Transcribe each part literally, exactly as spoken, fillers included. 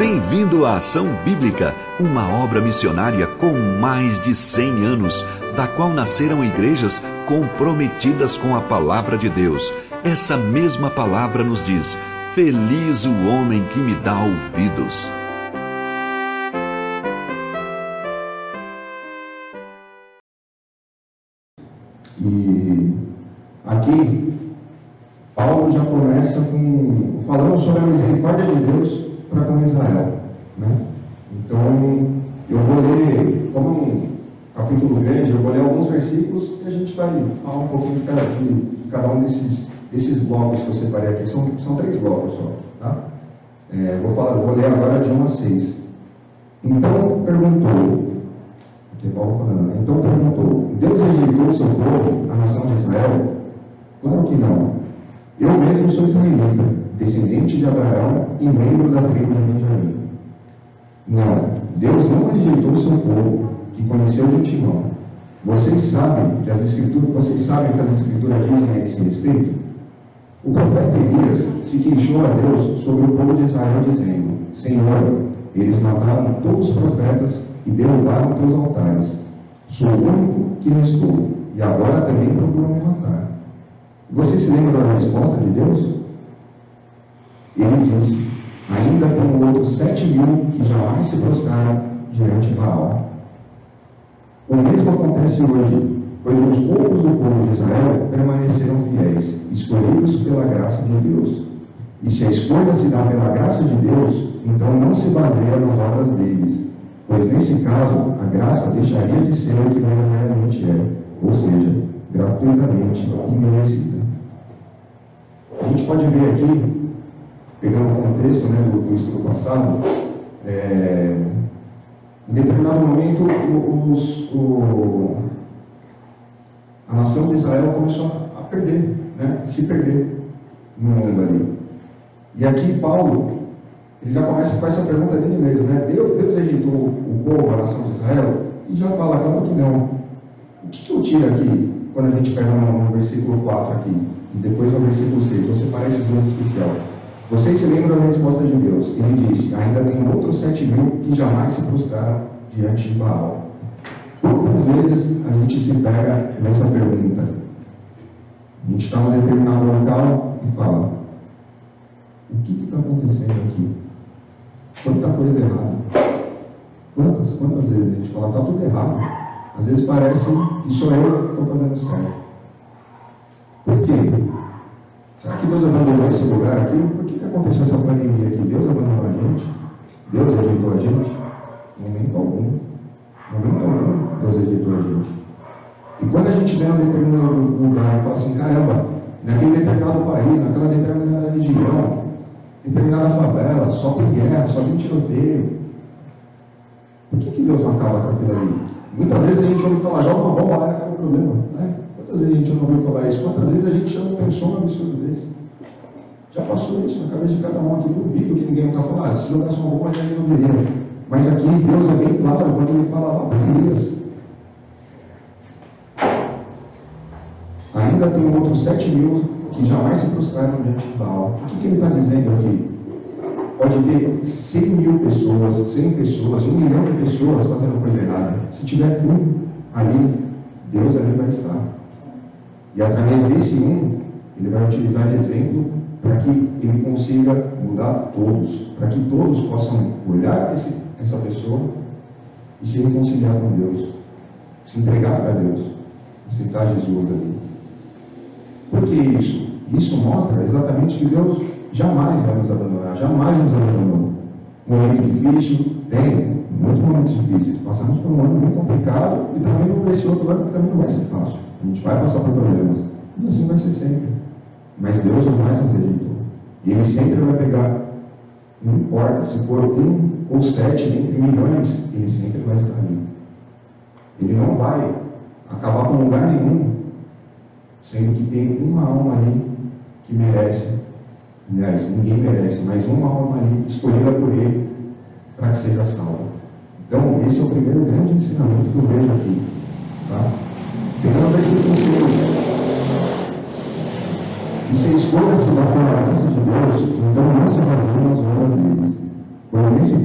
Bem-vindo à Ação Bíblica, uma obra missionária com mais de cem anos, da qual nasceram igrejas comprometidas com a palavra de Deus. Essa mesma palavra nos diz: feliz o homem que me dá ouvidos. E aqui, Paulo já começa com, falando sobre a misericórdia de Deus para com Israel, né? Então, eu vou ler, como é um capítulo grande, eu vou ler alguns versículos e a gente vai falar um pouquinho de cada, de cada um desses, desses blocos que eu separei aqui. São, são três blocos só, tá? É, vou, falar, vou ler agora de um a seis. Então perguntou, aqui é Paulo falando, né? Então perguntou, Deus rejeitou o seu povo, a nação de Israel? Claro que não. Eu mesmo sou israelita, descendente de Abraão e membro da tribo de Benjamim. Não, Deus não rejeitou o seu povo, que conheceu de antemão. Vocês sabem que as escrituras, vocês sabem que as escrituras dizem a esse respeito? O profeta Elias se queixou a Deus sobre o povo de Israel, dizendo: Senhor, eles mataram todos os profetas e derrubaram teus altares. Sou o único que restou, e agora também procuram me matar. Vocês se lembram da resposta de Deus? Ele disse: ainda como outros sete mil que jamais se prostraram diante de Baal. O mesmo acontece hoje, pois os poucos do povo de Israel permaneceram fiéis, escolhidos pela graça de Deus. E se a escolha se dá pela graça de Deus, então não se baseia nas obras deles, pois nesse caso a graça deixaria de ser o que verdadeiramente é, ou seja, gratuitamente e merecida. A gente pode ver aqui, pegando o contexto, né, do, do estudo passado, é, em determinado momento os, o, a nação de Israel começou a perder, né, se perder no mundo ali. E aqui Paulo, ele já começa com essa pergunta dele mesmo, né? Deus, Deus rejeitou o povo, a nação de Israel? E já fala, claro que não. O que, que eu tiro aqui, quando a gente pega no, no versículo quatro aqui, e depois no versículo seis, vou separar esses dois especial. Vocês se lembram da resposta de Deus? Ele disse: ainda tem outros sete mil que jamais se prostraram diante de Baal. Poucas vezes a gente se pega nessa pergunta. A gente está em um determinado local e fala: o que está acontecendo aqui? Quanta coisa errada. Quantas, quantas vezes a gente fala: está tudo errado. Às vezes parece que sou eu que estou fazendo certo. Por quê? Será que Deus abandonou esse lugar aqui? Por que, que aconteceu essa pandemia aqui? Deus abandonou a gente? Deus rejeitou a gente? Em momento algum. Em momento algum, Deus rejeitou a gente. E quando a gente vem a um determinado lugar e fala assim: caramba, naquele determinado país, naquela determinada região, determinada favela, só tem guerra, só tem tiroteio. Por que, que Deus não acaba com aquilo ali? Muitas vezes a gente ouve falar: joga uma bomba lá e acaba o problema, né? Quantas vezes a gente não ouviu falar isso? Quantas vezes a gente já não pensou um absurdo desse? Já passou isso na cabeça de cada um aqui. Duvido que ninguém nunca falou: ah, se jogasse uma bomba já resolveria. Mas aqui Deus é bem claro quando ele fala lá para Elias: ainda tem outros sete mil que jamais se prostraram diante de Baal. O que, que ele está dizendo aqui? Pode ter cem mil pessoas, cem pessoas, um milhão de pessoas fazendo coisa errada. Se tiver um ali, Deus ali vai estar. E através desse um, ele vai utilizar de exemplo para que ele consiga mudar todos, para que todos possam olhar esse, essa pessoa e se reconciliar com Deus, se entregar para Deus, aceitar Jesus ali. Por que isso? Isso mostra exatamente que Deus jamais vai nos abandonar, jamais nos abandonou. Um momento difícil, tem muitos momentos difíceis. Passamos por um ano muito complicado e também não esse outro ano que também não vai ser fácil. A gente vai passar por problemas. E assim vai ser sempre. Mas Deus jamais nos rejeitou. E Ele sempre vai pegar, não importa se for um ou sete entre milhões, Ele sempre vai estar ali. Ele não vai acabar com lugar nenhum, sendo que tem uma alma ali que merece. Aliás, ninguém merece, mas uma alma ali escolhida por Ele para que seja salva. Então, esse é o primeiro grande ensinamento que eu vejo aqui. Tá? Pegando o versículo seis. E se a escolha se dá pela graça de Deus, então não se baseia nas obras deles. Pois nesse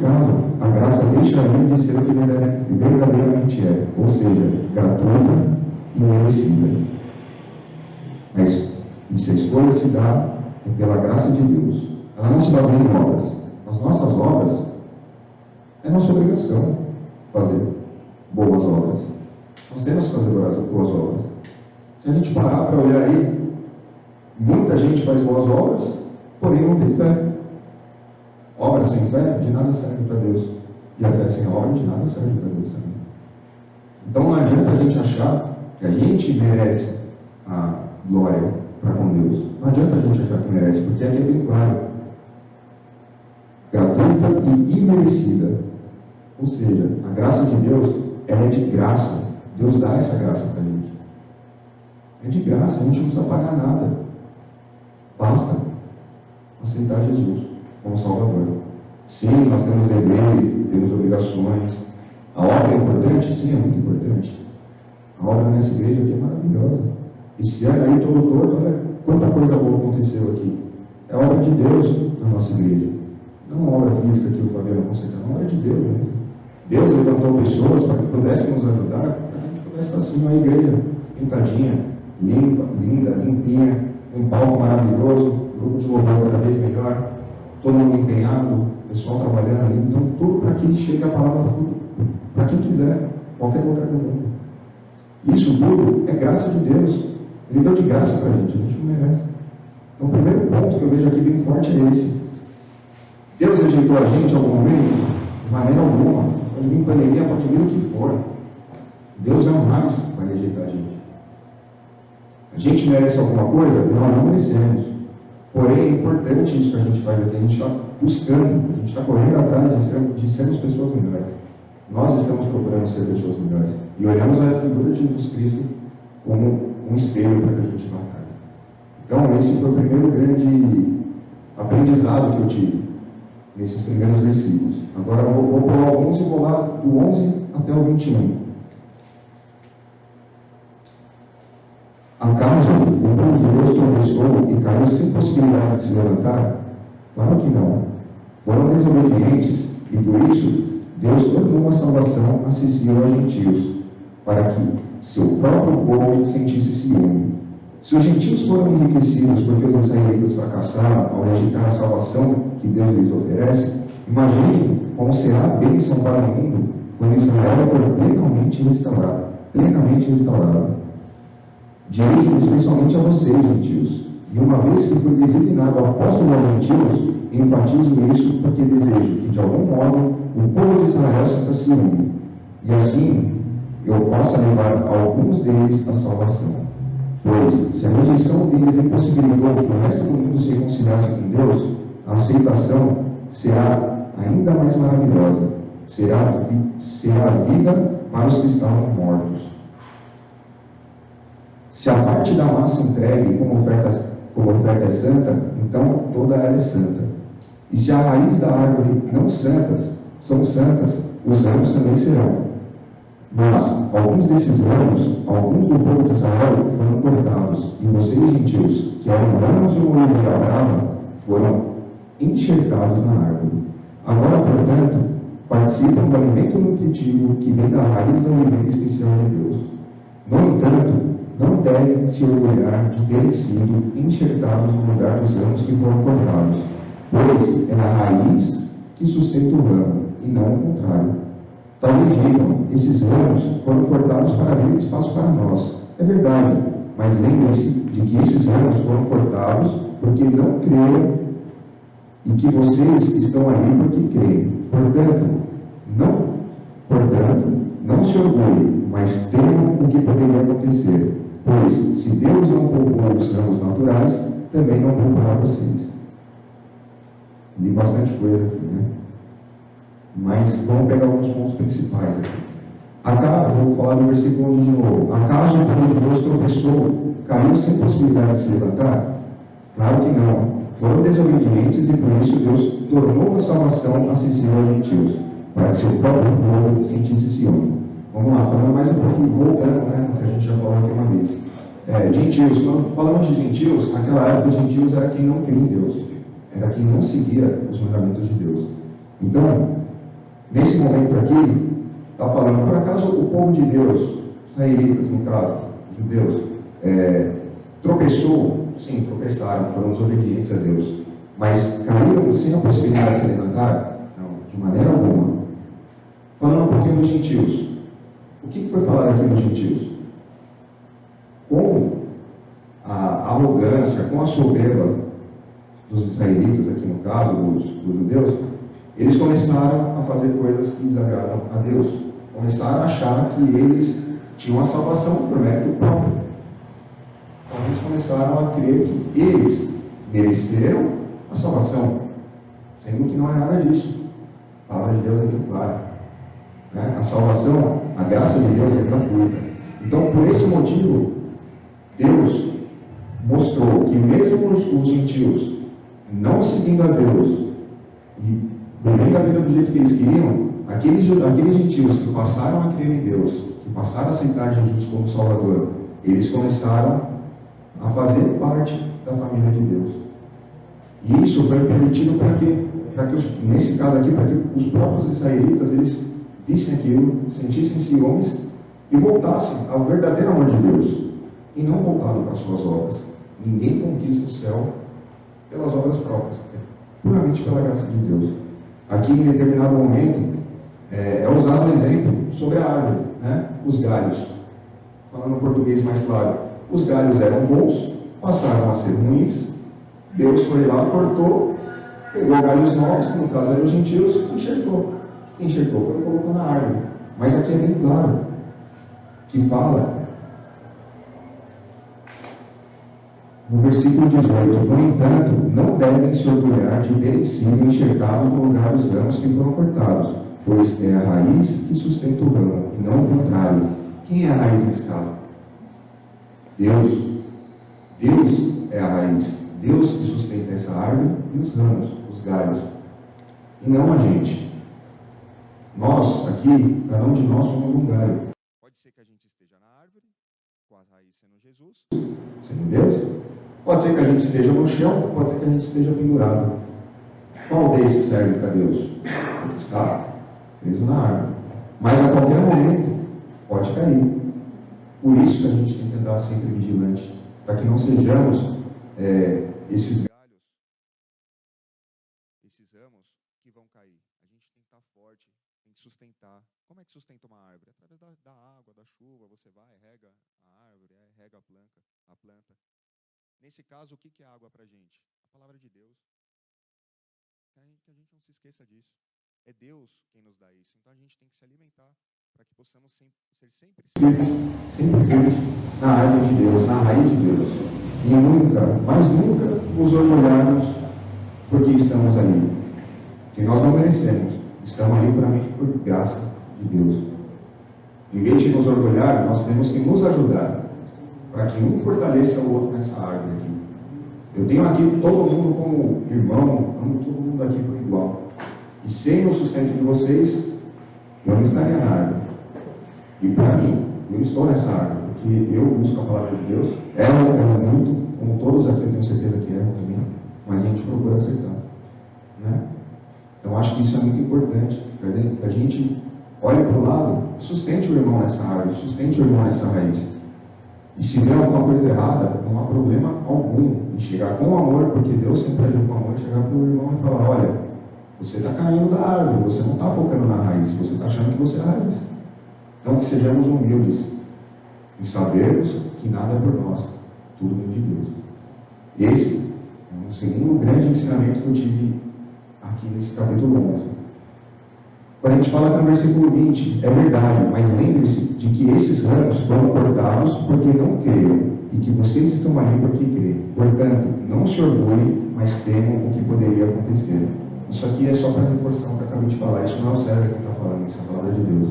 é pela graça de Deus. Ela não se baseia em obras. As nossas obras é nossa obrigação fazer boas obras. Nós temos que fazer boas obras. Se a gente parar para olhar aí, muita gente faz boas obras, porém não tem fé. Obra sem fé, de nada serve para Deus. E a fé sem obra, de nada serve para Deus também. Então não adianta a gente achar que a gente merece a glória para com Deus. Não adianta a gente achar que merece, porque aqui é bem claro. Gratuita e imerecida. Ou seja, a graça de Deus, ela é de graça. Deus dá essa graça para a gente. É de graça, a gente não precisa pagar nada. Basta aceitar Jesus como Salvador. Sim, nós temos deveres, temos obrigações. A obra é importante? Sim, é muito importante. A obra nessa igreja aqui é maravilhosa. E se olha aí todo torto, olha quanta coisa boa aconteceu aqui. É obra de Deus na nossa igreja. Não a obra física que o Fabiano consertou, é a obra de Deus mesmo. Deus levantou pessoas para que pudessem nos ajudar, para que a gente pudesse estar assim uma igreja pintadinha, limpa, linda, limpinha, um palco maravilhoso, grupo de louvor cada vez melhor, todo mundo empenhado, pessoal trabalhando ali. Então, tudo para que chegue a palavra para quem quiser, qualquer lugar do mundo. Isso tudo é graça de Deus. Ele deu de graça para a gente, a gente não merece. Então, o primeiro ponto que eu vejo aqui bem forte é esse. Deus rejeitou a gente em algum momento? De maneira alguma. Pode vir pandemia, pode vir o que for. Deus jamais vai rejeitar a gente. A gente merece alguma coisa? Não, não merecemos. Porém, é importante isso que a gente faz aqui. A gente está buscando, a gente está correndo atrás de, ser, de sermos pessoas melhores. Nós estamos procurando ser pessoas melhores. E olhamos a figura de Jesus Cristo como um espelho para que a gente vá atrás. Então, esse foi o primeiro grande aprendizado que eu tive nesses primeiros versículos. Agora eu vou, vou pular o onze e vou lá do onze até o vinte e um. Acaso o povo de Deus tropeçou e caiu sem possibilidade de se levantar? Claro que não. Foram desobedientes e por isso Deus tornou a salvação acessível aos gentios, para que seu próprio povo sentisse ciúme. Se os gentios foram enriquecidos porque os israelitas fracassaram ao rejeitar a salvação que Deus lhes oferece, imagine como será a bênção para o mundo quando Israel for plenamente restaurado. Plenamente restaurado. Dirijo especialmente a vocês, gentios, e uma vez que fui designado apóstolo aos gentios, enfatizo isso porque desejo que, de algum modo, o povo de Israel sinta ciúme, e assim eu possa levar alguns deles à salvação. Pois, se a rejeição deles impossibilitou que o resto do mundo se reconciliasse com Deus, a aceitação será ainda mais maravilhosa. Será, será a vida para os que estavam mortos. Se a parte da massa entregue como oferta, como oferta é santa, então toda ela é santa. E se a raiz da árvore não santas são santas, os ramos também serão. Mas alguns desses ramos, alguns do povo de Israel, foram cortados, e vocês, gentios, que eram ramos de uma oliveira brava, foram enxertados na árvore. Agora, portanto, participam do alimento nutritivo que vem da raiz da oliveira especial de Deus. No entanto, não devem se orgulhar de terem sido enxertados no lugar dos ramos que foram cortados, pois é a raiz que sustenta o ramo, e não o contrário. Talvez digam, esses ramos foram cortados para abrir espaço para nós. É verdade, mas lembre-se de que esses ramos foram cortados porque não creram e que vocês estão ali porque creem. Portanto, não, portanto, não se orgulhem, mas temam o que poderia acontecer. Pois, se Deus não poupou os ramos naturais, também não poupará vocês. Li bastante coisa aqui, né? Mas vamos pegar alguns pontos principais aqui. Acaso, vou falar do versículo onze de novo. Acaso o povo de Deus tropeçou, caiu sem possibilidade de se levantar? Claro que não. Foram desobedientes e por isso Deus tornou a salvação acessível aos gentios, para que seu próprio povo sentisse ciúme. Vamos lá, falando mais um pouquinho, voltando, né, o que a gente já falou aqui uma vez. É, gentios, quando falamos de gentios, naquela época os gentios era quem não cria em Deus, era quem não seguia os mandamentos de Deus. Então, nesse momento aqui, está falando, por acaso o povo de Deus, israelitas no caso, judeus, é, tropeçou? Sim, tropeçaram, foram desobedientes a Deus. Mas caíram sem a possibilidade de se levantar? Não, de maneira alguma. Falando um pouquinho dos gentios. O que foi falado aqui dos gentios? Com a arrogância, com a soberba dos israelitas, aqui no caso, dos, dos judeus, eles começaram a fazer coisas que desagradam a Deus. Começaram a achar que eles tinham a salvação por mérito próprio. Então eles começaram a crer que eles mereceram a salvação, sendo que não é nada disso. A palavra de Deus é muito clara. Né? A salvação, a graça de Deus é gratuita. Então, por esse motivo, Deus mostrou que mesmo os, os gentios não seguindo a Deus e vivendo a vida do jeito que eles queriam, aqueles, aqueles gentios que passaram a crer em Deus, que passaram a aceitar Jesus como Salvador, eles começaram a fazer parte da família de Deus. E isso foi permitido para que, para que os, nesse caso aqui, para que os próprios israelitas eles vissem aquilo, sentissem ciúmes e voltassem ao verdadeiro amor de Deus e não voltaram para as suas obras. Ninguém conquista o céu pelas obras próprias, é puramente pela graça de Deus. Aqui, em determinado momento, é, é usado um exemplo sobre a árvore, né? Os galhos. Falando em português mais claro, os galhos eram bons, passaram a ser ruins, Deus foi lá, cortou, pegou galhos novos, que no caso eram os gentios, e enxertou. Enxertou, foi e colocou na árvore. Mas aqui é bem claro que fala no versículo dezoito: no entanto, não devem se orgulhar de terem sido enxertados no lugar dos ramos que foram cortados, pois é a raiz que sustenta o ramo, e não o contrário. Quem é a raiz nesse caso? Deus. Deus é a raiz. Deus que sustenta essa árvore e os ramos, os galhos, e não a gente. Nós, aqui, cada um de nós somos um galho. Pode ser que a gente esteja na árvore, com a raiz sendo Jesus, sendo Deus. Pode ser que a gente esteja no chão, pode ser que a gente esteja pendurado. Qual desses serve para Deus? O que está preso na árvore. Mas a qualquer momento pode cair. Por isso que a gente tem que andar sempre vigilante, para que não sejamos é, esses galhos, esses ramos que vão cair. A gente tem que estar forte, tem que sustentar. Como é que sustenta uma árvore? Através da, da água, da chuva, você vai, rega a árvore, rega a planta, a planta. Nesse caso, o que é água para a gente? A palavra de Deus. Que a, gente, que a gente não se esqueça disso. É Deus quem nos dá isso. Então a gente tem que se alimentar para que possamos sempre, ser sempre firmes, sempre firmes na árvore de Deus, na raiz de Deus. E nunca, mas nunca nos orgulharmos porque estamos ali. Que nós não merecemos. Estamos ali puramente por graça de Deus. Em vez de nos orgulhar, nós temos que nos ajudar para que um fortaleça o outro nessa árvore aqui. Eu tenho aqui todo mundo como irmão, amo todo mundo aqui por igual. E sem o sustento de vocês, eu não estaria na árvore. E para mim, eu estou nessa árvore, porque eu busco a palavra de Deus. Ela erra muito, como todos aqui eu tenho certeza que erram também, mas a gente procura acertar. Né? Então acho que isso é muito importante, que a gente olhe para o lado, sustente o irmão nessa árvore, sustente o irmão nessa raiz. E se der alguma coisa errada, não há problema algum em chegar com amor, porque Deus sempre agiu com amor, chegar para o irmão e falar: olha, você está caindo da árvore, você não está focando na raiz, você está achando que você é a raiz. Então que sejamos humildes em sabermos que nada é por nós, tudo vem de Deus. Esse é um segundo grande ensinamento que eu tive aqui nesse capítulo onze. Quando a gente fala que no versículo vinte, é verdade, mas lembre-se de que esses ramos foram cortados porque não creram, e que vocês estão ali porque creem. Portanto, não se orgulhem, mas temam o que poderia acontecer. Isso aqui é só para reforçar o que eu acabei de falar. Isso não é o César que está falando, isso é a palavra de Deus.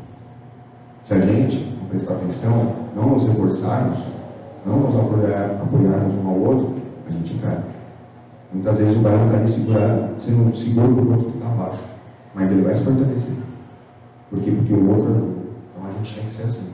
Se a gente não prestar atenção, não nos reforçarmos, não nos apoiar, apoiarmos um ao outro, a gente cai. Muitas vezes o galho está ali segurado, sendo seguro do outro que está abaixo. Mas ele vai se fortalecer. Por quê? Porque o outro ajuda. Então a gente tem que ser assim.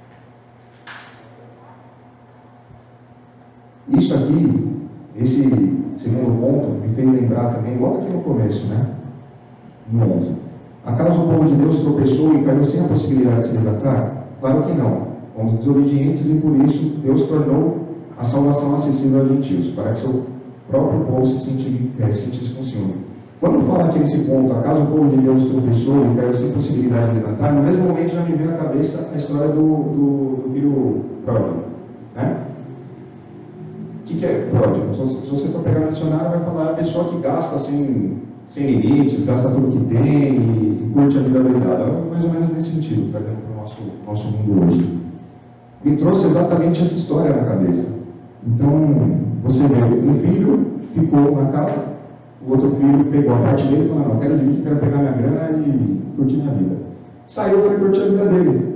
Isso aqui, esse segundo ponto, me fez lembrar também, logo aqui no começo, né? No onze. Acaso o povo de Deus tropeçou e caiu sem a possibilidade de se levantar? Claro que não. Fomos desobedientes e por isso Deus tornou a salvação acessível aos gentios, para que seu próprio povo se sentisse, é, sentisse com ciúme. Quando fala aqui nesse ponto, acaso o povo de Deus tropeçou e caiu sem possibilidade de levantar, no mesmo momento já me veio à cabeça a história do, do, do filho pródigo. Né? O que, que é pródigo? Se você for pegar no dicionário, vai falar a pessoa que gasta sem, sem limites, gasta tudo que tem e, e curte a vida doidada. Mais ou menos nesse sentido, trazendo para o nosso, nosso mundo hoje. Me trouxe exatamente essa história na cabeça. Então, você vê, um filho ficou na casa, o outro filho pegou a parte dele e falou, não, quero dividir, quero pegar minha grana e curtir minha vida. Saiu para curtir a vida dele.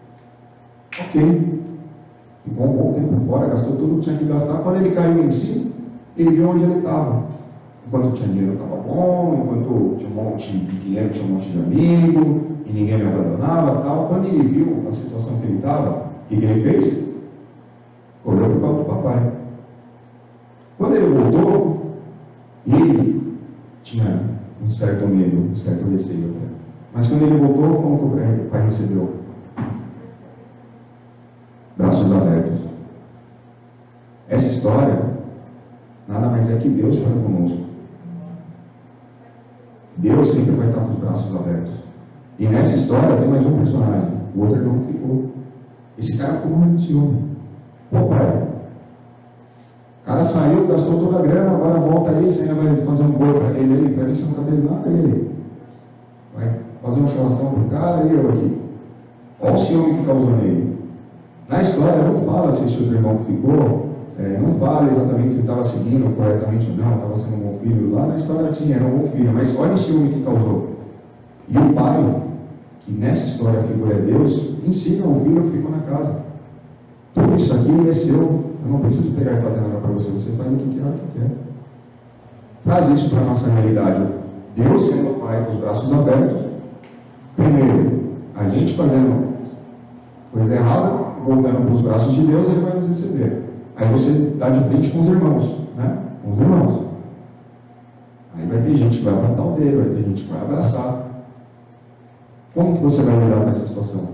Ok. Ficou um bom tempo fora, gastou tudo que tinha que gastar. Quando ele caiu em si, ele viu onde ele estava. Enquanto tinha dinheiro estava bom, enquanto tinha um monte de dinheiro, tinha um monte de amigo, e ninguém me abandonava e tal. Quando ele viu a situação que ele estava, o que ele fez? Correu para o colo do papai. Quando ele voltou, ele tinha um certo medo, um certo receio até. Mas quando ele voltou, como o pai recebeu? Braços abertos. Essa história nada mais é que Deus para conosco. Deus sempre vai estar com os braços abertos. E nessa história tem mais um personagem. O outro irmão ficou. Esse cara ficou muito ciúme. Pô, pai, o cara saiu, gastou toda a grana, agora volta aí, você ainda vai fazer um bolo para ele aí, para mim você nunca fez nada, ele vai fazer um churrascão pro cara e eu aqui. Olha o ciúme que causou nele. Na história não fala se esse outro irmão que ficou, é, não fala exatamente se estava seguindo corretamente ou não, estava sendo um bom filho. Lá na história sim, era um bom filho, mas olha o ciúme que causou. E o pai, que nessa história a figura é Deus, ensina o filho que ficou na casa. Tudo isso aqui é seu. Eu não preciso pegar e fazer nada para você. Você faz o que quer, o que quer. Traz isso para a nossa realidade. Deus sendo o Pai com os braços abertos. Primeiro, a gente fazendo coisa errada, voltando para os braços de Deus, Ele vai nos receber. Aí você está de frente com os irmãos, né? Com os irmãos. Aí vai ter gente que vai apontar o dedo, vai ter gente que vai abraçar. Como que você vai lidar com essa situação?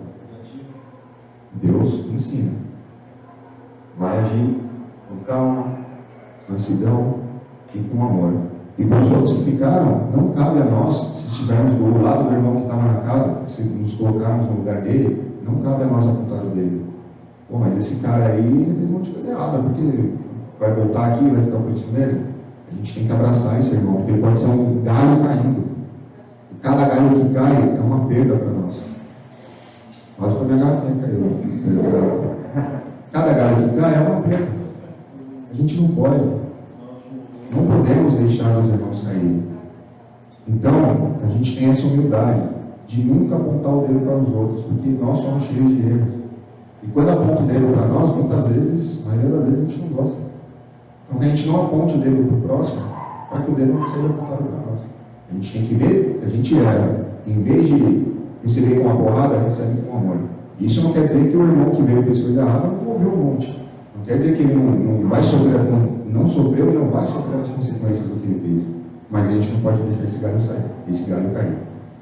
Deus ensina. Vai agir com calma, mansidão e com amor. E para os outros que ficaram, não cabe a nós, se estivermos do lado do irmão que estava na casa, se nos colocarmos no lugar dele, não cabe a nós apontar o dedo. Pô, mas esse cara aí, ele fez um monte de coisa errada, porque vai voltar aqui e vai ficar por isso mesmo? A gente tem que abraçar esse irmão, porque ele pode ser um galho caindo. E cada galho que cai é uma perda para nós. Quase para minha garrafinha caiu. Cada galho que cai é uma perda. A gente não pode. Não podemos deixar os irmãos caírem. Então, a gente tem essa humildade de nunca apontar o dedo para os outros, porque nós somos cheios de erros. E quando aponta o dedo para nós, muitas vezes, a maioria das vezes, a gente não gosta. Então, que a gente não aponte o dedo para o próximo, para que o dedo não seja apontado para nós. A gente tem que ver que a gente erra. Em vez de receber com uma porrada, recebe com amor. Isso não quer dizer que o irmão que veio fez coisa errada não ouviu um monte. Não quer dizer que ele não, não vai sofrer, não, não sofreu e não vai sofrer as consequências do que ele fez. Mas a gente não pode deixar esse galho sair, esse galho cair.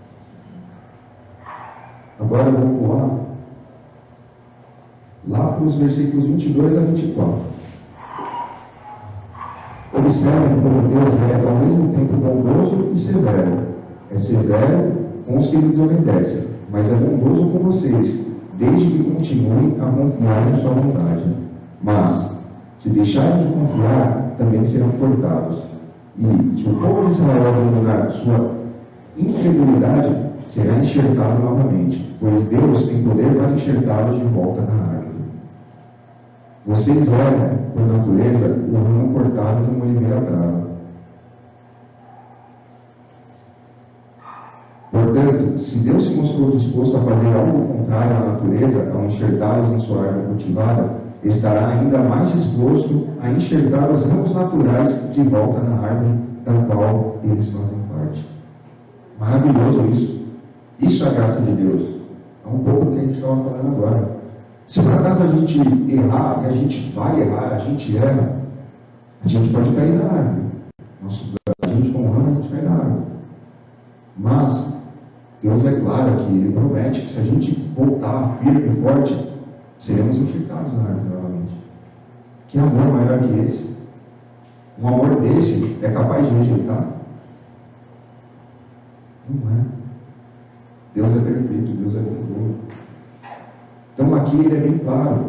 Agora eu vou pular lá para os versículos vinte e dois a vinte e quatro. Observe como Deus é ao mesmo tempo bondoso e severo. É severo com os que lhe desobedecem, mas é bondoso com vocês, desde que continuem a confiar em sua vontade. Mas, se deixarem de confiar, também serão cortados. E, se o povo de Israel abandonar sua incredulidade, será enxertado novamente, pois Deus tem poder para enxertá-los de volta na árvore. Vocês olham, por natureza, o ramo cortado de uma oliveira brava. Portanto, se Deus se mostrou disposto a fazer algo contrário à natureza, ao enxertá-los em sua árvore cultivada, estará ainda mais disposto a enxertar os ramos naturais de volta na árvore da qual eles fazem parte. Maravilhoso isso. Isso é a graça de Deus. É um pouco do que a gente estava falando agora. Se por acaso a gente errar, e a gente vai errar, a gente erra, a gente pode cair na árvore. Nosso, a gente com o ramo, a gente cai na árvore. Mas Deus é claro que Ele promete que se a gente voltar firme e forte, seremos enxertados na árvore novamente. Que amor maior que esse? Um amor desse é capaz de rejeitar? Não é. Deus é perfeito, Deus é bondoso. Então aqui ele é bem claro.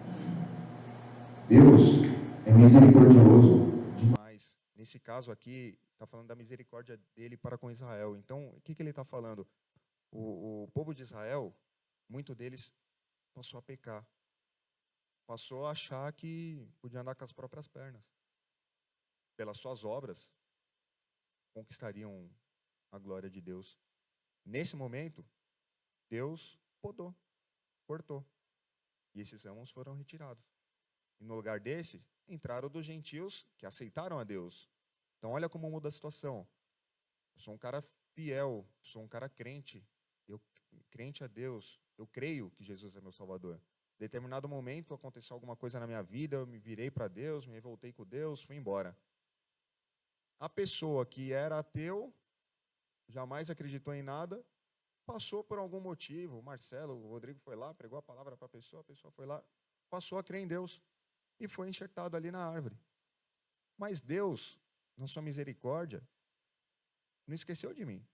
Deus é misericordioso demais. Nesse caso aqui, está falando da misericórdia dele para com Israel. Então, o que, que ele está falando? O, o povo de Israel, muito deles passou a pecar. Passou a achar que podia andar com as próprias pernas. Pelas suas obras, conquistariam a glória de Deus. Nesse momento, Deus podou, cortou. E esses ramos foram retirados. E no lugar desse, entraram dos gentios que aceitaram a Deus. Então olha como muda a situação. Eu sou um cara fiel, sou um cara crente, eu crente a Deus, eu creio que Jesus é meu Salvador. Em determinado momento aconteceu alguma coisa na minha vida, eu me virei para Deus, me revoltei com Deus, fui embora. A pessoa que era ateu, jamais acreditou em nada, passou por algum motivo, o Marcelo, o Rodrigo foi lá, pregou a palavra para a pessoa, a pessoa foi lá, passou a crer em Deus e foi enxertado ali na árvore. Mas Deus, na sua misericórdia, não esqueceu de mim.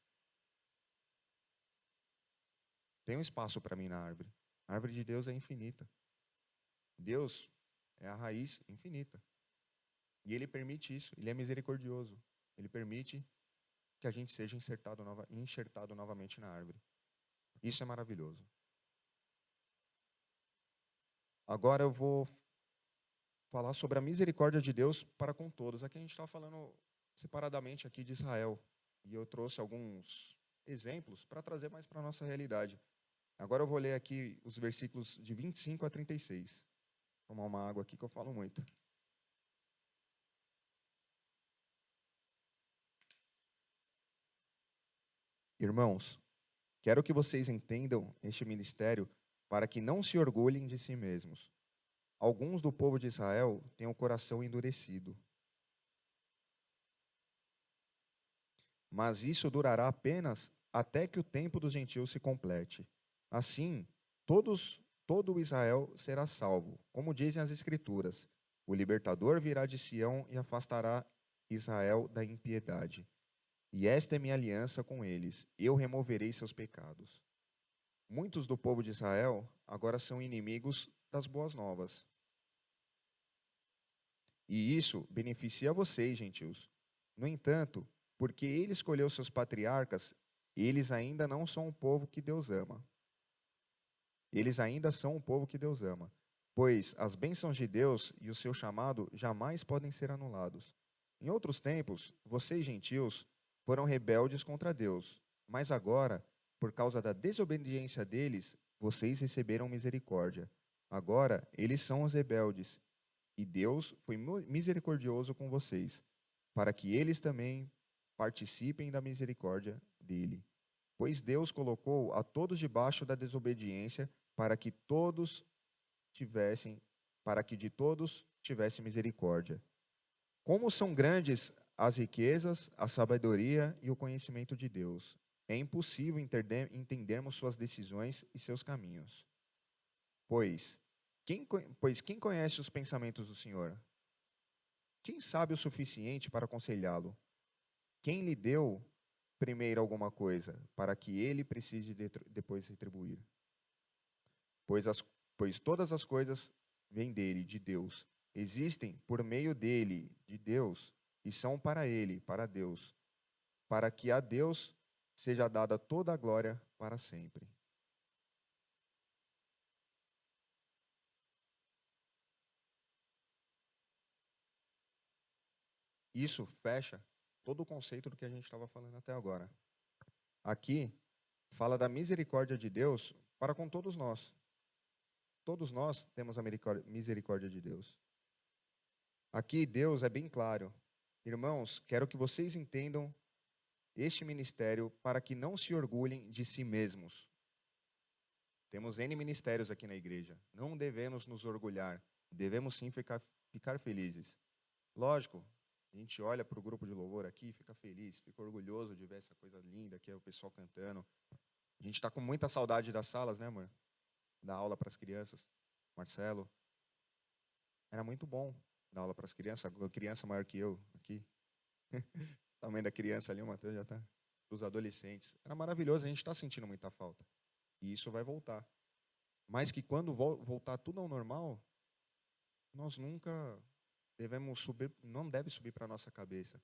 Tem um espaço para mim na árvore. A árvore de Deus é infinita. Deus é a raiz infinita. E Ele permite isso. Ele é misericordioso. Ele permite que a gente seja enxertado, nova, enxertado novamente na árvore. Isso é maravilhoso. Agora eu vou falar sobre a misericórdia de Deus para com todos. Aqui a gente está falando separadamente aqui de Israel. E eu trouxe alguns exemplos para trazer mais para a nossa realidade. Agora eu vou ler aqui os versículos de vinte e cinco a trinta e seis. Vou tomar uma água aqui que eu falo muito. Irmãos, quero que vocês entendam este ministério para que não se orgulhem de si mesmos. Alguns do povo de Israel têm o coração endurecido. Mas isso durará apenas até que o tempo dos gentios se complete. Assim, todos, todo o Israel será salvo, como dizem as Escrituras. O libertador virá de Sião e afastará Israel da impiedade. E esta é minha aliança com eles. Eu removerei seus pecados. Muitos do povo de Israel agora são inimigos das boas novas. E isso beneficia vocês, gentios. No entanto, porque ele escolheu seus patriarcas, eles ainda não são o povo que Deus ama. Eles ainda são o povo que Deus ama, pois as bênçãos de Deus e o seu chamado jamais podem ser anulados. Em outros tempos, vocês, gentios, foram rebeldes contra Deus, mas agora, por causa da desobediência deles, vocês receberam misericórdia. Agora, eles são os rebeldes, e Deus foi misericordioso com vocês, para que eles também participem da misericórdia dele. Pois Deus colocou a todos debaixo da desobediência, para que todos tivessem, para que de todos tivesse misericórdia. Como são grandes as riquezas, a sabedoria e o conhecimento de Deus. É impossível entender, entendermos suas decisões e seus caminhos. Pois quem, pois quem conhece os pensamentos do Senhor? Quem sabe o suficiente para aconselhá-lo? Quem lhe deu primeiro alguma coisa, para que ele precise de, depois retribuir? Pois, as, pois todas as coisas vêm dele, de Deus. Existem por meio dele, de Deus, e são para ele, para Deus. Para que a Deus seja dada toda a glória para sempre. Isso fecha todo o conceito do que a gente estava falando até agora. Aqui, fala da misericórdia de Deus para com todos nós. Todos nós temos a misericórdia de Deus. Aqui, Deus é bem claro. Irmãos, quero que vocês entendam este ministério para que não se orgulhem de si mesmos. Temos N ministérios aqui na igreja. Não devemos nos orgulhar. Devemos sim ficar, ficar felizes. Lógico, a gente olha para o grupo de louvor aqui, fica feliz, fica orgulhoso de ver essa coisa linda que é o pessoal cantando. A gente está com muita saudade das salas, né, amor? Da aula para as crianças. Marcelo. Era muito bom. dar aula para as crianças, a criança maior que eu aqui. O tamanho da criança ali, o Matheus já está. Os adolescentes. Era maravilhoso, a gente está sentindo muita falta. E isso vai voltar. Mas que quando voltar tudo ao normal, nós nunca devemos subir, não deve subir para a nossa cabeça.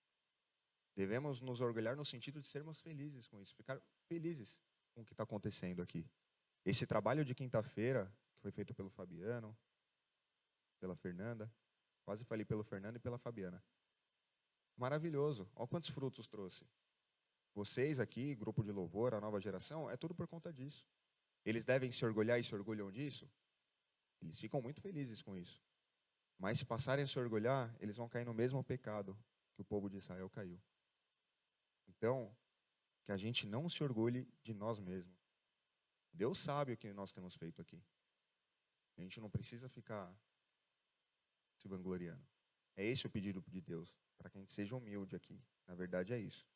Devemos nos orgulhar no sentido de sermos felizes com isso, ficar felizes com o que está acontecendo aqui. Esse trabalho de quinta-feira, que foi feito pelo Fabiano, pela Fernanda, quase falei pelo Fernando e pela Fabiana. Maravilhoso. Olha quantos frutos trouxe. Vocês aqui, grupo de louvor, a nova geração, é tudo por conta disso. Eles devem se orgulhar e se orgulham disso? Eles ficam muito felizes com isso. Mas se passarem a se orgulhar, eles vão cair no mesmo pecado que o povo de Israel caiu. Então, que a gente não se orgulhe de nós mesmos. Deus sabe o que nós temos feito aqui. A gente não precisa ficar se vangloriando. É esse o pedido de Deus, para que a gente seja humilde aqui. Na verdade, é isso.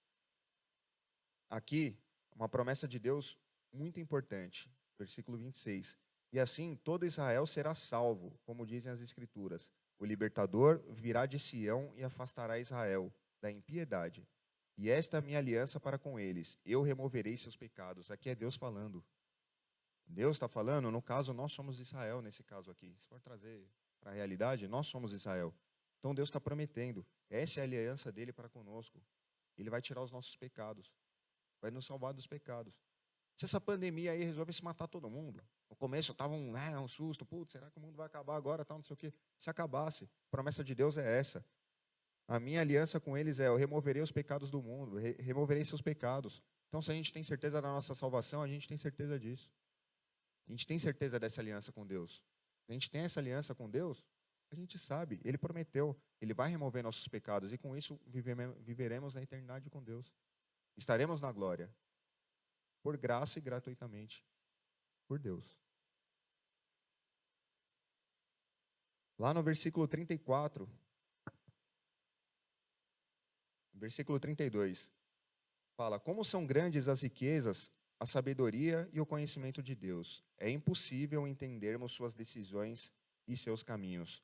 Aqui, uma promessa de Deus muito importante. Versículo vinte e seis. E assim, todo Israel será salvo, como dizem as Escrituras. O libertador virá de Sião e afastará Israel da impiedade. E esta é a minha aliança para com eles. Eu removerei seus pecados. Aqui é Deus falando. Deus está falando, no caso, nós somos Israel, nesse caso aqui. Se for trazer para a realidade, nós somos Israel. Então Deus está prometendo. Essa é a aliança dele para conosco. Ele vai tirar os nossos pecados. Vai nos salvar dos pecados. Se essa pandemia aí resolvesse matar todo mundo, no começo estava um, ah, um susto, putz, será que o mundo vai acabar agora, tal, não sei o quê. Se acabasse, a promessa de Deus é essa. A minha aliança com eles é, eu removerei os pecados do mundo, re removerei seus pecados. Então, se a gente tem certeza da nossa salvação, a gente tem certeza disso. A gente tem certeza dessa aliança com Deus. Se a gente tem essa aliança com Deus, a gente sabe, Ele prometeu, Ele vai remover nossos pecados, e com isso viveremos na eternidade com Deus. Estaremos na glória. Por graça e gratuitamente, por Deus. Lá no versículo trinta e quatro, versículo trinta e dois, fala, como são grandes as riquezas, a sabedoria e o conhecimento de Deus. É impossível entendermos suas decisões e seus caminhos.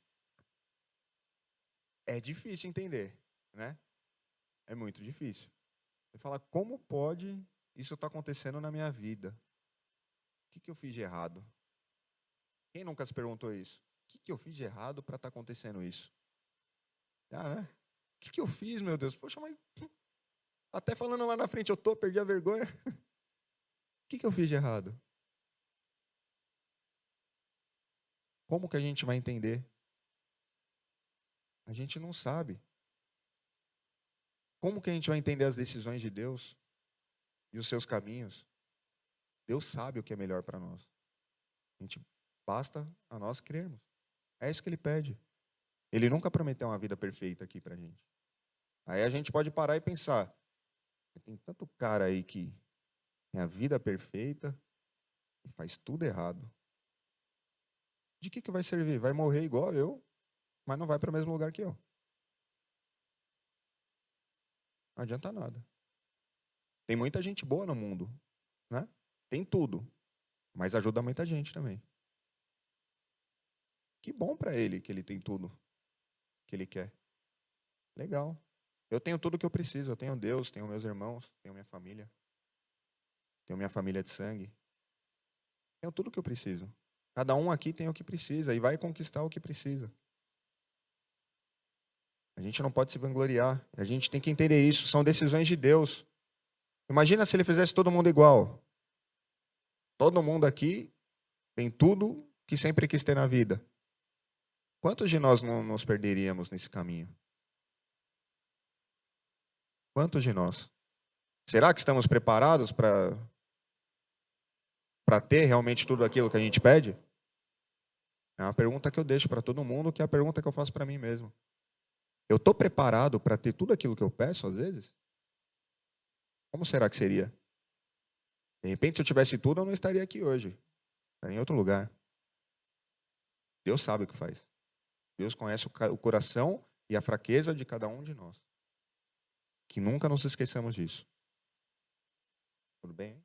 É difícil entender, né? É muito difícil. Você fala, como pode isso estar acontecendo na minha vida? O que, que eu fiz de errado? Quem nunca se perguntou isso? O que, que eu fiz de errado para estar acontecendo isso? Ah, né? O que, que eu fiz, meu Deus? Poxa, mas até falando lá na frente, eu tô, perdi a vergonha. O que, que eu fiz de errado? Como que a gente vai entender? A gente não sabe. Como que a gente vai entender as decisões de Deus e os seus caminhos? Deus sabe o que é melhor para nós. A gente, basta a nós crermos. É isso que Ele pede. Ele nunca prometeu uma vida perfeita aqui para a gente. Aí a gente pode parar e pensar, tem tanto cara aí que tem a vida perfeita e faz tudo errado. De que, que vai servir? Vai morrer igual eu, mas não vai para o mesmo lugar que eu. Não adianta nada. Tem muita gente boa no mundo, né? Tem tudo, mas ajuda muita gente também. Que bom para ele que ele tem tudo que ele quer. Legal. Eu tenho tudo que eu preciso. Eu tenho Deus, tenho meus irmãos, tenho minha família. Tenho minha família de sangue. Tenho tudo que eu preciso. Cada um aqui tem o que precisa e vai conquistar o que precisa. A gente não pode se vangloriar. A gente tem que entender isso. São decisões de Deus. Imagina se ele fizesse todo mundo igual. Todo mundo aqui tem tudo que sempre quis ter na vida. Quantos de nós não nos perderíamos nesse caminho? Quantos de nós? Será que estamos preparados para para ter realmente tudo aquilo que a gente pede? É uma pergunta que eu deixo para todo mundo, que é a pergunta que eu faço para mim mesmo. Eu estou preparado para ter tudo aquilo que eu peço, às vezes? Como será que seria? De repente, se eu tivesse tudo, eu não estaria aqui hoje. Estaria em outro lugar. Deus sabe o que faz. Deus conhece o coração e a fraqueza de cada um de nós. Que nunca nos esqueçamos disso. Tudo bem?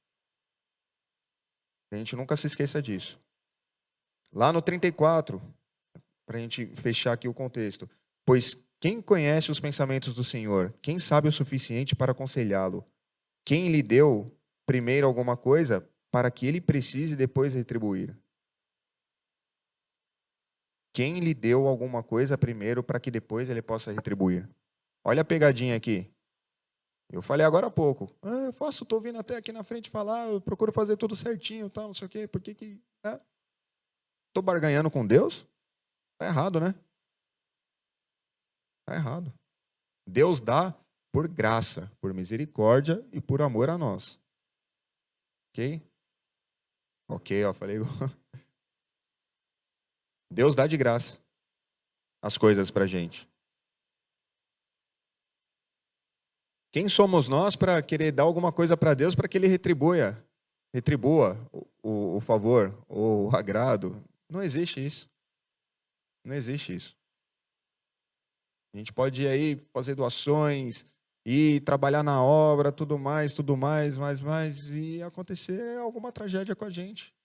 Que a gente nunca se esqueça disso. Lá no trinta e quatro, para a gente fechar aqui o contexto. Pois quem conhece os pensamentos do Senhor? Quem sabe o suficiente para aconselhá-lo? Quem lhe deu primeiro alguma coisa para que ele precise depois retribuir? Quem lhe deu alguma coisa primeiro para que depois ele possa retribuir? Olha a pegadinha aqui. Eu falei agora há pouco. Ah, eu faço, estou vindo até aqui na frente falar, eu procuro fazer tudo certinho, tal, não sei o quê. Por que que... Estou barganhando com Deus? Tá errado, né? Tá errado. Deus dá por graça, por misericórdia e por amor a nós. Ok? Ok, ó, falei. Deus dá de graça as coisas pra gente. Quem somos nós para querer dar alguma coisa para Deus para que Ele retribua, retribua o, o, o favor, o agrado? Não existe isso. Não existe isso. A gente pode ir aí fazer doações, ir trabalhar na obra, tudo mais, tudo mais, mais, mais, e acontecer alguma tragédia com a gente.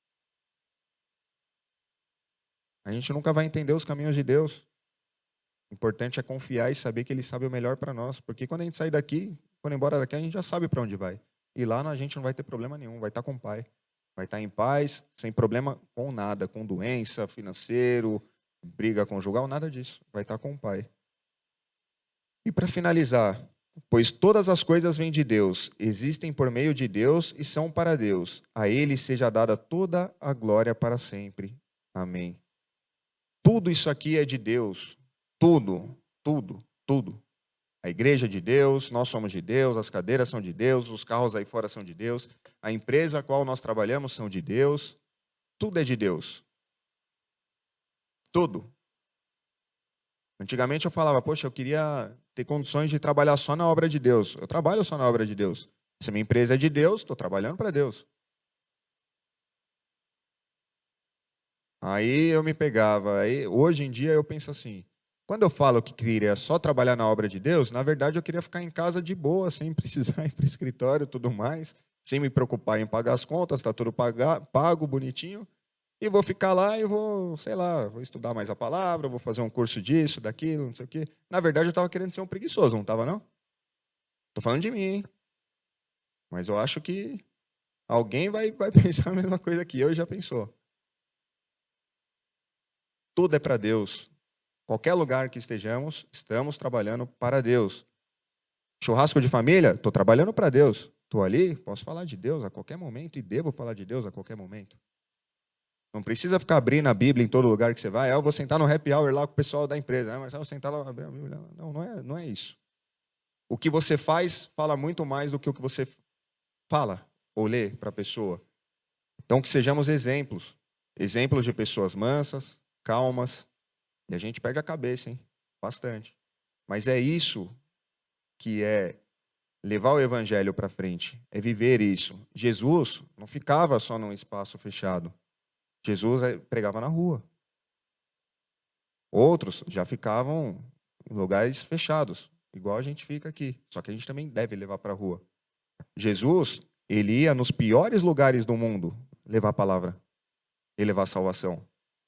A gente nunca vai entender os caminhos de Deus. O importante é confiar e saber que Ele sabe o melhor para nós. Porque quando a gente sair daqui, quando embora daqui, a gente já sabe para onde vai. E lá a gente não vai ter problema nenhum, vai estar com o Pai. Vai estar em paz, sem problema com nada, com doença, financeiro, briga conjugal, nada disso. Vai estar com o Pai. E para finalizar, pois todas as coisas vêm de Deus, existem por meio de Deus e são para Deus. A Ele seja dada toda a glória para sempre. Amém. Tudo isso aqui é de Deus. Tudo, tudo, tudo. A igreja é de Deus, nós somos de Deus, as cadeiras são de Deus, os carros aí fora são de Deus, a empresa a qual nós trabalhamos são de Deus. Tudo é de Deus. Tudo. Antigamente eu falava, poxa, eu queria ter condições de trabalhar só na obra de Deus. Eu trabalho só na obra de Deus. Se minha empresa é de Deus, estou trabalhando para Deus. Aí eu me pegava. Aí, hoje em dia eu penso assim, quando eu falo que queria só trabalhar na obra de Deus, na verdade eu queria ficar em casa de boa, sem precisar ir para o escritório e tudo mais, sem me preocupar em pagar as contas, está tudo paga, pago, bonitinho. E vou ficar lá e vou, sei lá, vou estudar mais a palavra, vou fazer um curso disso, daquilo, não sei o quê. Na verdade, eu estava querendo ser um preguiçoso, não estava, não? Tô falando de mim, hein? Mas eu acho que alguém vai, vai pensar a mesma coisa que eu e já pensou. Tudo é para Deus. Qualquer lugar que estejamos, estamos trabalhando para Deus. Churrasco de família? Estou trabalhando para Deus. Estou ali, posso falar de Deus a qualquer momento e devo falar de Deus a qualquer momento. Não precisa ficar abrindo a Bíblia em todo lugar que você vai. Ah, eu vou sentar no happy hour lá com o pessoal da empresa. Ah, mas eu vou sentar lá abrir a Bíblia. Não, não é, não é isso. O que você faz fala muito mais do que o que você fala ou lê para a pessoa. Então, que sejamos exemplos. Exemplos de pessoas mansas, calmas. E a gente perde a cabeça, hein? Bastante. Mas é isso que é levar o evangelho para frente. É viver isso. Jesus não ficava só num espaço fechado. Jesus pregava na rua. Outros já ficavam em lugares fechados, igual a gente fica aqui. Só que a gente também deve levar para a rua. Jesus, ele ia nos piores lugares do mundo levar a palavra e levar a salvação.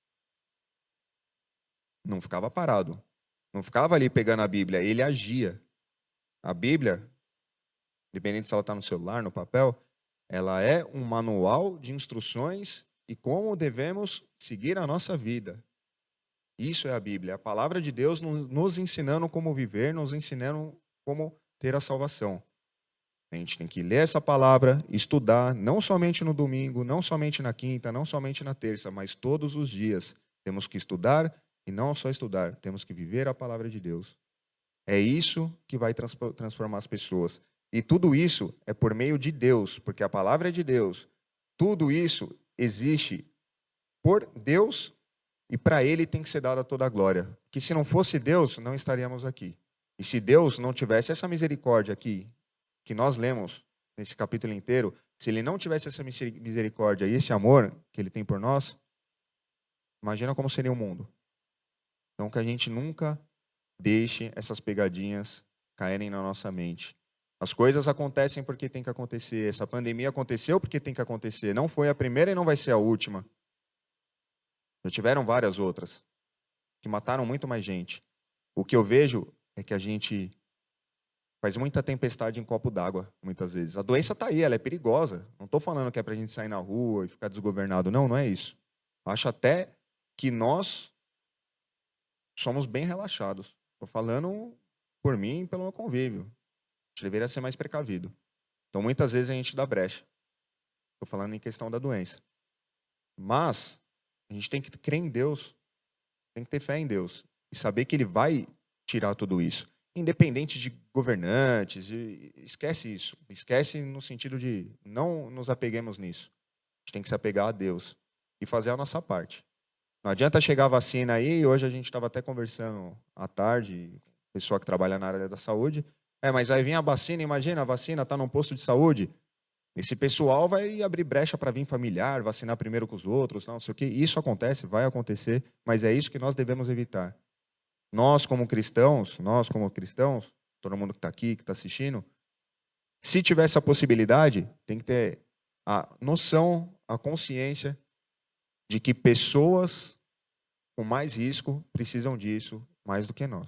Não ficava parado. Não ficava ali pegando a Bíblia. Ele agia. A Bíblia, independente se ela está no celular, no papel, ela é um manual de instruções e como devemos seguir a nossa vida. Isso é a Bíblia, a palavra de Deus nos ensinando como viver, nos ensinando como ter a salvação. A gente tem que ler essa palavra, estudar, não somente no domingo, não somente na quinta, não somente na terça, mas todos os dias. Temos que estudar e não só estudar, temos que viver a palavra de Deus. É isso que vai transformar as pessoas. E tudo isso é por meio de Deus, porque a palavra é de Deus. Tudo isso existe por Deus e para Ele tem que ser dada toda a glória. Que se não fosse Deus, não estaríamos aqui. E se Deus não tivesse essa misericórdia aqui, que nós lemos nesse capítulo inteiro, se Ele não tivesse essa misericórdia e esse amor que Ele tem por nós, imagina como seria o mundo. Então que a gente nunca deixe essas pegadinhas caírem na nossa mente. As coisas acontecem porque tem que acontecer. Essa pandemia aconteceu porque tem que acontecer. Não foi a primeira e não vai ser a última. Já tiveram várias outras. que mataram muito mais gente. O que eu vejo é que a gente faz muita tempestade em copo d'água, muitas vezes. A doença está aí, ela é perigosa. Não estou falando que é para a gente sair na rua e ficar desgovernado. Não, não é isso. Acho até que nós somos bem relaxados. Estou falando por mim e pelo meu convívio. A gente deveria ser mais precavido. Então, muitas vezes a gente dá brecha. Estou falando em questão da doença. Mas, a gente tem que crer em Deus. Tem que ter fé em Deus. E saber que Ele vai tirar tudo isso. Independente de governantes, de... esquece isso. Esquece no sentido de não nos apeguemos nisso. A gente tem que se apegar a Deus e fazer a nossa parte. Não adianta chegar a vacina aí, hoje a gente estava até conversando à tarde, pessoa que trabalha na área da saúde, é, mas aí vem a vacina, imagina, a vacina está num posto de saúde, esse pessoal vai abrir brecha para vir familiar, vacinar primeiro com os outros, não sei o quê. Isso acontece, vai acontecer, mas é isso que nós devemos evitar. Nós, como cristãos, nós, como cristãos, todo mundo que está aqui, que está assistindo, se tiver essa possibilidade, tem que ter a noção, a consciência de que pessoas com mais risco precisam disso mais do que nós.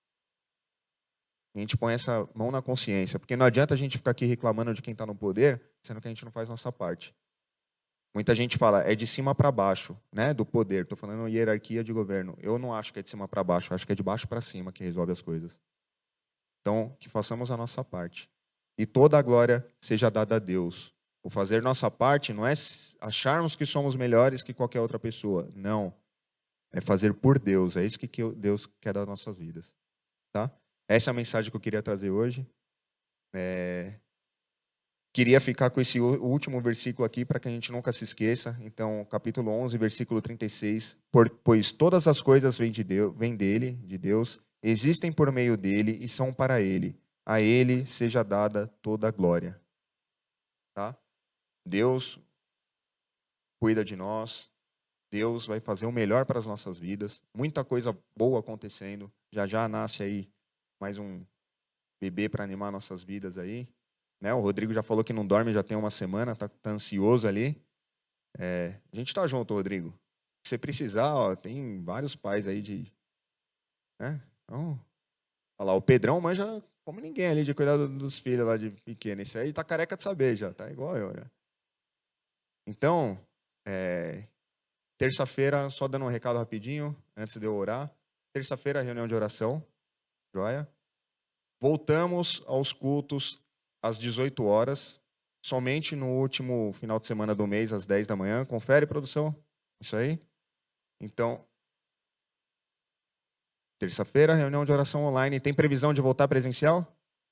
A gente põe essa mão na consciência, porque não adianta a gente ficar aqui reclamando de quem está no poder, sendo que a gente não faz nossa parte. Muita gente fala, é de cima para baixo, né, do poder. Estou falando hierarquia de governo. Eu não acho que é de cima para baixo, acho que é de baixo para cima que resolve as coisas. Então, que façamos a nossa parte. E toda a glória seja dada a Deus. O fazer nossa parte não é acharmos que somos melhores que qualquer outra pessoa. Não. É fazer por Deus. É isso que Deus quer das nossas vidas. Tá? Essa é a mensagem que eu queria trazer hoje. É... Queria ficar com esse último versículo aqui para que a gente nunca se esqueça. Então, capítulo onze, versículo trinta e seis. Por, pois todas as coisas vêm de Deus, vêm dele, de Deus, existem por meio dele e são para ele. A ele seja dada toda a glória. Tá? Deus cuida de nós. Deus vai fazer o melhor para as nossas vidas. Muita coisa boa acontecendo. Já já nasce aí mais um bebê para animar nossas vidas aí. Né? O Rodrigo já falou que não dorme já tem uma semana, tá, tá ansioso ali. É, a gente tá junto, Rodrigo. Se você precisar, ó, tem vários pais aí de... Né? Então, olha lá, o Pedrão manja como ninguém ali de cuidar dos filhos lá de pequeno. Esse aí tá careca de saber já, tá igual eu. Já. Então, é, terça-feira, só dando um recado rapidinho, antes de eu orar. Terça-feira, reunião de oração. Joia? Voltamos aos cultos às dezoito horas, somente no último final de semana do mês, às dez da manhã. Confere, produção? Isso aí? Então, terça-feira, reunião de oração online. Tem previsão de voltar presencial?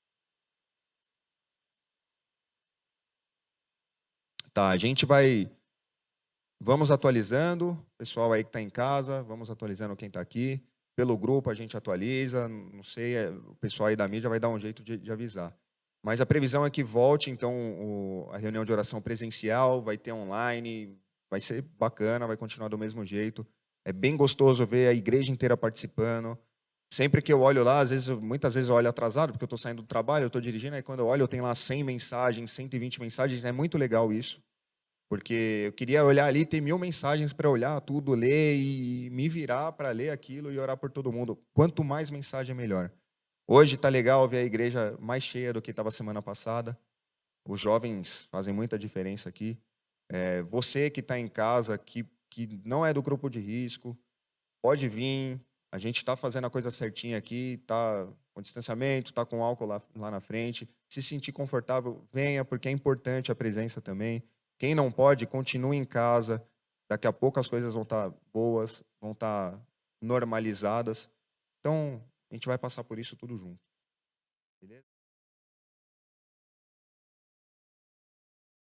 Tá, a gente vai... Vamos atualizando, pessoal aí que está em casa, vamos atualizando quem está aqui. Pelo grupo a gente atualiza, não sei, o pessoal aí da mídia vai dar um jeito de, de avisar. Mas a previsão é que volte, então, o, a reunião de oração presencial, vai ter online, vai ser bacana, vai continuar do mesmo jeito. É bem gostoso ver a igreja inteira participando. Sempre que eu olho lá, às vezes, muitas vezes eu olho atrasado, porque eu estou saindo do trabalho, eu estou dirigindo, aí quando eu olho eu tenho lá cem mensagens, cento e vinte mensagens, é muito legal isso. Porque eu queria olhar ali, ter mil mensagens para olhar tudo, ler e me virar para ler aquilo e orar por todo mundo. Quanto mais mensagem, melhor. Hoje está legal ver a igreja mais cheia do que estava semana passada. Os jovens fazem muita diferença aqui. É, você que está em casa, que, que não é do grupo de risco, pode vir. A gente está fazendo a coisa certinha aqui, está com distanciamento, está com álcool lá, lá na frente. Se sentir confortável, venha, porque é importante a presença também. Quem não pode, continue em casa. Daqui a pouco as coisas vão estar boas, vão estar normalizadas. Então, a gente vai passar por isso tudo junto. Beleza?